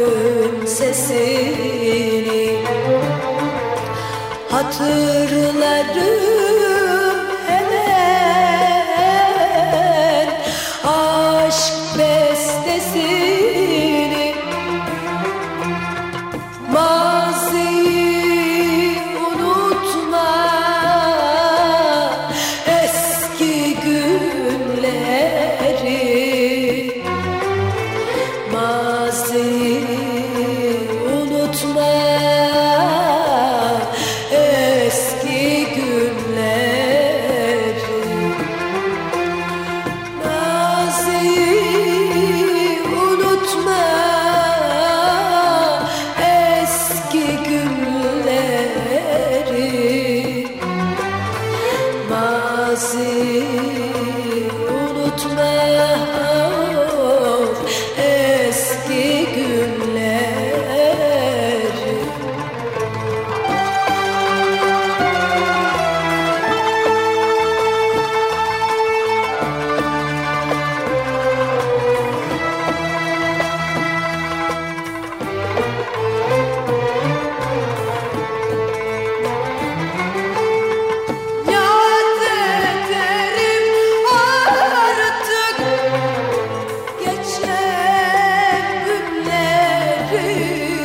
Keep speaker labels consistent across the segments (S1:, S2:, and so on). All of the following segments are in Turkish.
S1: gönlün sesini hatırlarım hemen, aşk bestesini. Maziyi unutma, eski günleri. Maziyi unutma, eski günleri. Maziyi unutma, eski günleri. Maziyi unutma, eski günleri. Yad ederim artık geçen günleri.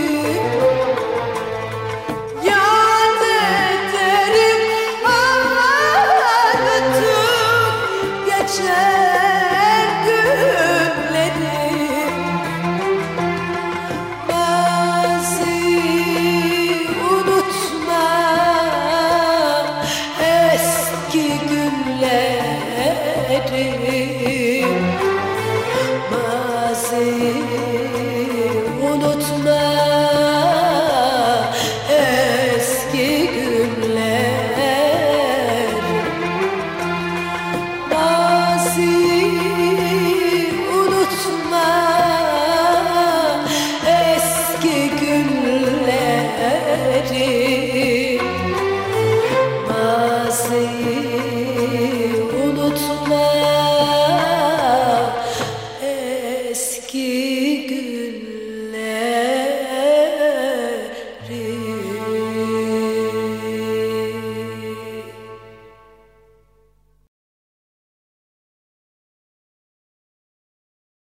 S1: Yad ederim artık geçen günleri. Maziyi unutma, eski günleri. Maziyi unutma, eski günleri. Maziyi unutma, eski günleri. Maziyi